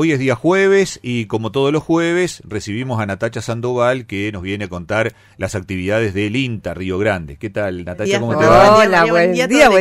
hoy es día jueves y como todos los jueves recibimos a Natacha Sandoval que nos viene a contar las actividades del INTA Río Grande. ¿Qué tal, Natacha? ¿Cómo te va? Hola, buen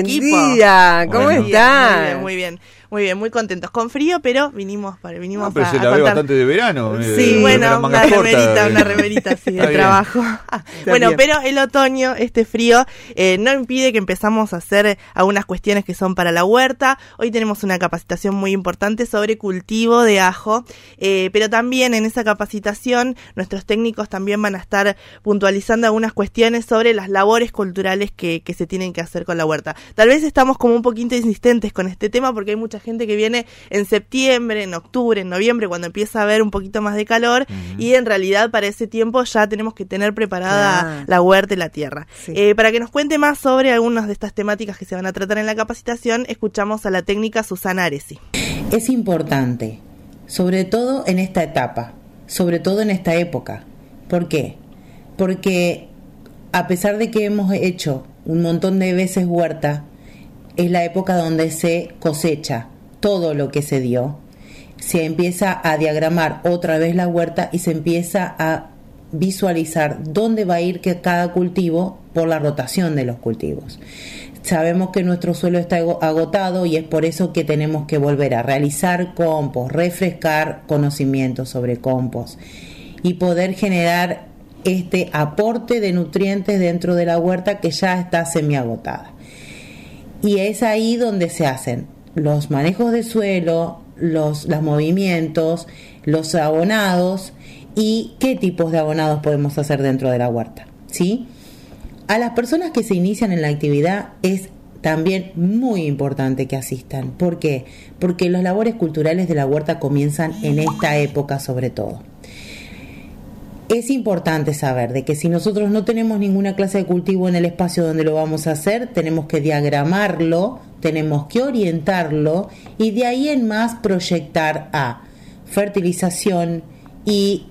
día. ¿Cómo estás? Muy bien, muy contentos. Con frío, pero vinimos pero a se la ve bastante de verano. Sí, bueno, una remerita así de trabajo. Bueno, bien. Pero el otoño, este frío, no impide que empezamos a hacer algunas cuestiones que son para la huerta. Hoy tenemos una capacitación muy importante sobre cultivo de ajo, pero también en esa capacitación nuestros técnicos también van a estar puntualizando algunas cuestiones sobre las labores culturales que se tienen que hacer con la huerta. Tal vez estamos como un poquito insistentes con este tema porque hay mucha gente que viene en septiembre, en octubre, en noviembre, cuando empieza a haber un poquito más de calor, y en realidad para ese tiempo ya tenemos que tener preparada la huerta y la tierra. Sí. Para que nos cuente más sobre algunas de estas temáticas que se van a tratar en la capacitación, escuchamos a la técnica Susana Aresi. Es importante, sobre todo en esta etapa, sobre todo en esta época. ¿Por qué? Porque a pesar de que hemos hecho un montón de veces huerta, es la época donde se cosecha todo lo que se dio. Se empieza a diagramar otra vez la huerta y se empieza a visualizar dónde va a ir cada cultivo por la rotación de los cultivos. Sabemos que nuestro suelo está agotado y es por eso que tenemos que volver a realizar compost, refrescar conocimientos sobre compost y poder generar este aporte de nutrientes dentro de la huerta que ya está semiagotada. Y es ahí donde se hacen los manejos de suelo, los movimientos, los abonados y qué tipos de abonados podemos hacer dentro de la huerta, ¿sí? A las personas que se inician en la actividad es también muy importante que asistan. ¿Por qué? Porque las labores culturales de la huerta comienzan en esta época sobre todo. Es importante saber de que si nosotros no tenemos ninguna clase de cultivo en el espacio donde lo vamos a hacer, tenemos que diagramarlo, tenemos que orientarlo y de ahí en más proyectar a fertilización y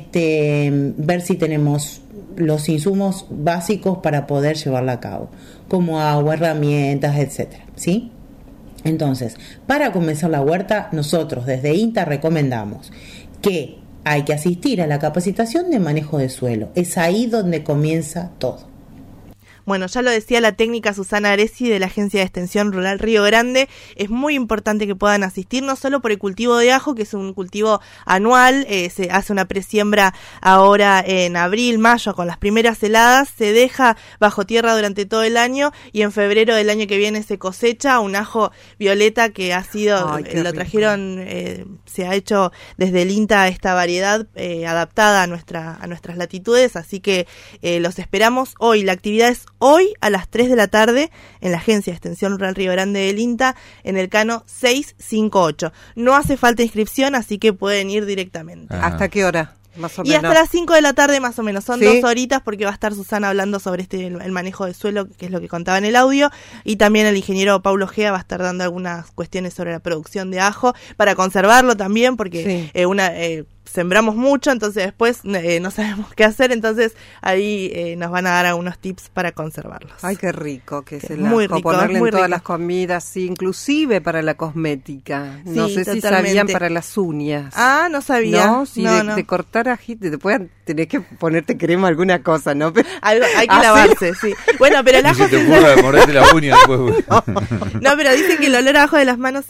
ver si tenemos los insumos básicos para poder llevarla a cabo, como agua, herramientas, etcétera, ¿sí? Entonces, para comenzar la huerta, nosotros desde INTA recomendamos que hay que asistir a la capacitación de manejo de suelo. Es ahí donde comienza todo. Bueno, ya lo decía la técnica Susana Aresi de la Agencia de Extensión Rural Río Grande. Es muy importante que puedan asistir, no solo por el cultivo de ajo, que es un cultivo anual, se hace una presiembra ahora en abril, mayo, con las primeras heladas, se deja bajo tierra durante todo el año y en febrero del año que viene se cosecha un ajo violeta que ha sido, lo trajeron, se ha hecho desde el INTA esta variedad adaptada a nuestras latitudes, así que los esperamos hoy. La actividad es hoy a las 3 de la tarde en la Agencia de Extensión Rural Río Grande del INTA, en el Cano 658. No hace falta inscripción, así que pueden ir directamente. Ajá. ¿Hasta qué hora? Más o menos. Y hasta las 5 de la tarde más o menos, son 2 horitas porque va a estar Susana hablando sobre el manejo de suelo, que es lo que contaba en el audio, y también el ingeniero Paulo Gea va a estar dando algunas cuestiones sobre la producción de ajo, para conservarlo también, porque sembramos mucho, entonces después no sabemos qué hacer, entonces ahí nos van a dar algunos tips para conservarlos. Ay, qué rico que es el muy ajo, rico, ponerle muy en todas rico. las comidas, sí, inclusive para la cosmética. No Sí, sé si totalmente. sabían para las uñas. Ah, no sabía. No, si no. de cortar ajito, después tenés que ponerte crema alguna cosa, ¿no? Pero, Algo, hay que lavarse, sí. Bueno, pero el ajo... Y si te ocurre morderte la uña después. No, pero dicen que el olor a ajo de las manos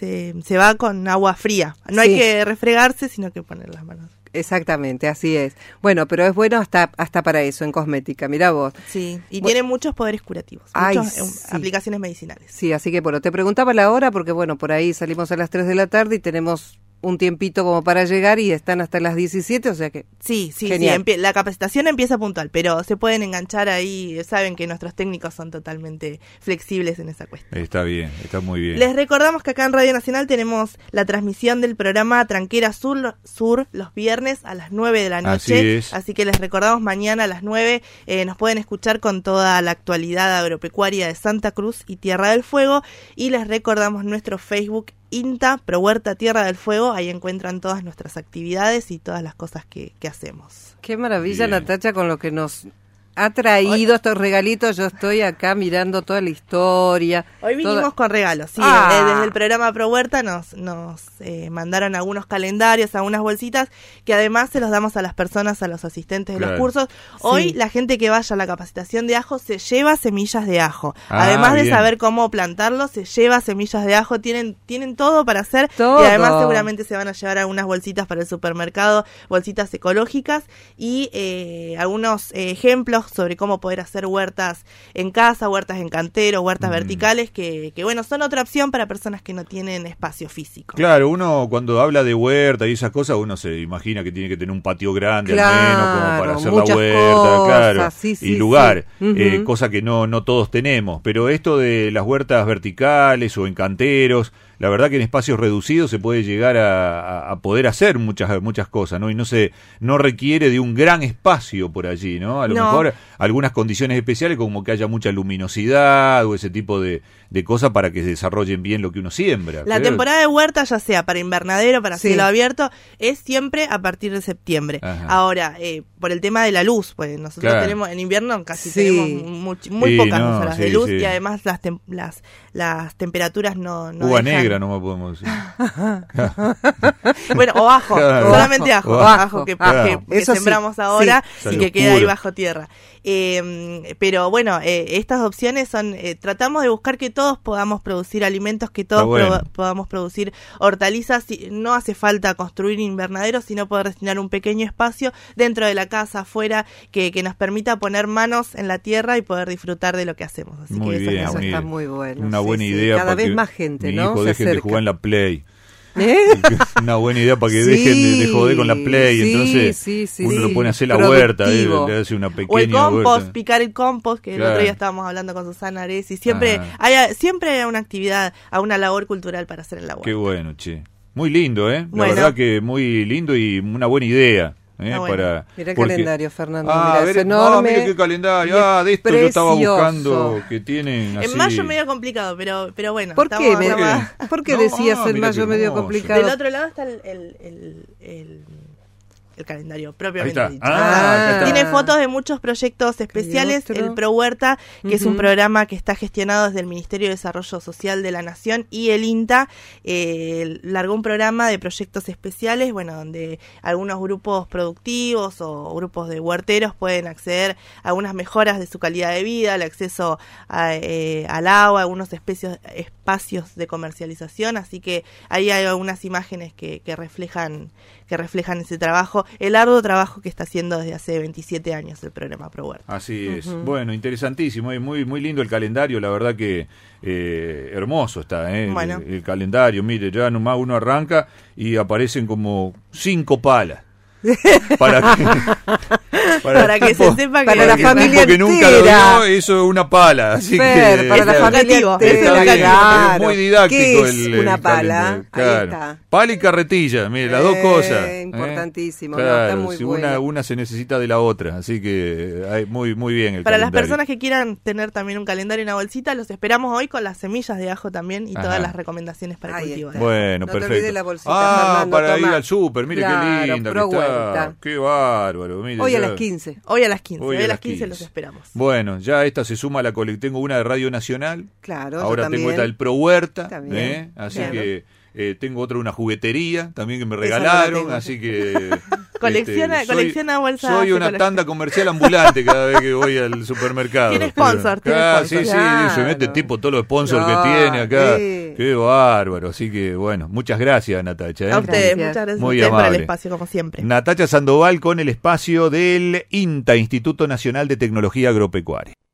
se va con agua fría. No hay que refregarse, sino que poner las manos. Exactamente, así es. Bueno, pero es bueno hasta para eso, en cosmética, mirá vos. Sí, y tiene muchos poderes curativos, muchas aplicaciones medicinales. Sí, así que bueno, te preguntaba la hora porque bueno, por ahí salimos a las 3 de la tarde y tenemos un tiempito como para llegar y están hasta las 17, o sea que sí, genial. La capacitación empieza puntual, pero se pueden enganchar ahí, saben que nuestros técnicos son totalmente flexibles en esa cuestión. Está bien, está muy bien. Les recordamos que acá en Radio Nacional tenemos la transmisión del programa Tranquera Sur los viernes a las 9 de la noche, así que les recordamos mañana a las 9, nos pueden escuchar con toda la actualidad agropecuaria de Santa Cruz y Tierra del Fuego, y les recordamos nuestro Facebook INTA, Pro Huerta Tierra del Fuego, ahí encuentran todas nuestras actividades y todas las cosas que hacemos. Qué maravilla, Bien. Natacha, con lo que nos ha traído estos regalitos. Yo estoy acá mirando toda la historia. Hoy vinimos con regalos, sí. Desde el programa Pro Huerta nos mandaron algunos calendarios, algunas bolsitas, que además se los damos a las personas, a los asistentes de los cursos. Hoy la gente que vaya a la capacitación de ajo se lleva semillas de ajo. Además de saber cómo plantarlo, se lleva semillas de ajo. Tienen todo para hacer. Y además seguramente se van a llevar algunas bolsitas para el supermercado, bolsitas ecológicas y algunos ejemplos sobre cómo poder hacer huertas en casa, huertas en cantero, huertas verticales, que bueno, son otra opción para personas que no tienen espacio físico. Claro, uno cuando habla de huerta y esas cosas, uno se imagina que tiene que tener un patio grande al menos como para hacer la huerta, y lugar, cosa que no todos tenemos, pero esto de las huertas verticales o en canteros, la verdad que en espacios reducidos se puede llegar a poder hacer muchas cosas, ¿no? Y no requiere de un gran espacio por allí, ¿no? A lo mejor algunas condiciones especiales como que haya mucha luminosidad o ese tipo de cosas para que se desarrollen bien lo que uno siembra. La temporada de huerta, ya sea para invernadero, para cielo abierto, es siempre a partir de septiembre. Ahora, por el tema de la luz, pues nosotros tenemos en invierno casi tenemos muy pocas horas de luz y además las temperaturas no uva dejan. Negra no me podemos decir. Bueno, o ajo, solamente ajo que sembramos ahora y que queda ahí bajo tierra. Pero bueno, estas opciones son, tratamos de buscar que todos podamos producir alimentos, que todos podamos producir hortalizas. No hace falta construir invernaderos, sino poder destinar un pequeño espacio dentro de la casa, afuera, que nos permita poner manos en la tierra y poder disfrutar de lo que hacemos. Así muy que bien, eso está muy bueno. Una buena idea. Cada vez más gente, mi ¿no? hijo dejen de jugar en la Play. Una buena idea para que dejen de joder con la Play. Entonces uno lo pone a hacer la huerta, le hace una pequeña o el compost, huerta. Picar el compost, que el otro día estábamos hablando con Susana Aresi. Siempre hay una actividad, una labor cultural para hacer en la huerta. Qué bueno, che. Muy lindo, La verdad que muy lindo y una buena idea. Mira el calendario, Fernando. Mira, es enorme. Mira qué calendario. De esto yo estaba buscando que tienen así. En mayo medio complicado, pero bueno. ¿Por qué decías en mayo medio complicado? Del otro lado está el calendario propiamente dicho. Tiene fotos de muchos proyectos especiales. El Pro Huerta, que es un programa que está gestionado desde el Ministerio de Desarrollo Social de la Nación y el INTA, largó un programa de proyectos especiales, donde algunos grupos productivos o grupos de huerteros pueden acceder a algunas mejoras de su calidad de vida, el acceso al agua, algunos espacios de comercialización, así que ahí hay algunas imágenes que reflejan ese trabajo, el arduo trabajo que está haciendo desde hace 27 años el programa Pro Huerta. Así es. Bueno, interesantísimo y muy lindo el calendario, la verdad que hermoso está el calendario. Mire, ya nomás uno arranca y aparecen como 5 palas. Para que se sepa que para la familia que nunca lo vio, eso es una pala, así que para la familia es muy didáctico. ¿Qué es una pala? Claro. Ahí está. Pala y carretilla, mire, las dos cosas. Importantísimo, claro, está muy bueno. Una se necesita de la otra, así que muy bien el para calendario. las personas que quieran tener también un calendario y una bolsita, los esperamos hoy con las semillas de ajo también y todas las recomendaciones para el cultivo. Bueno, no perfecto. Te olvides la bolsita, Fernando, para ir al súper, mire qué linda que está. Qué bárbaro. Mire, Hoy a las 15. Hoy a las 15 los esperamos. Bueno, ya esta se suma a la colecta. Tengo una de Radio Nacional. Claro. Ahora tengo esta del Pro Huerta. Así claro. que tengo otra, una juguetería también que me regalaron. Así que colecciona bolsas. Soy una tanda comercial ambulante cada vez que voy al supermercado. Tiene sponsor. Sí, se mete tipo todos los sponsors que tiene acá. Qué bárbaro. Así que bueno, muchas gracias, Natacha. A ustedes, muchas gracias muy a ustedes por amable. el espacio, como siempre. Natacha Sandoval con el espacio del INTA, Instituto Nacional de Tecnología Agropecuaria.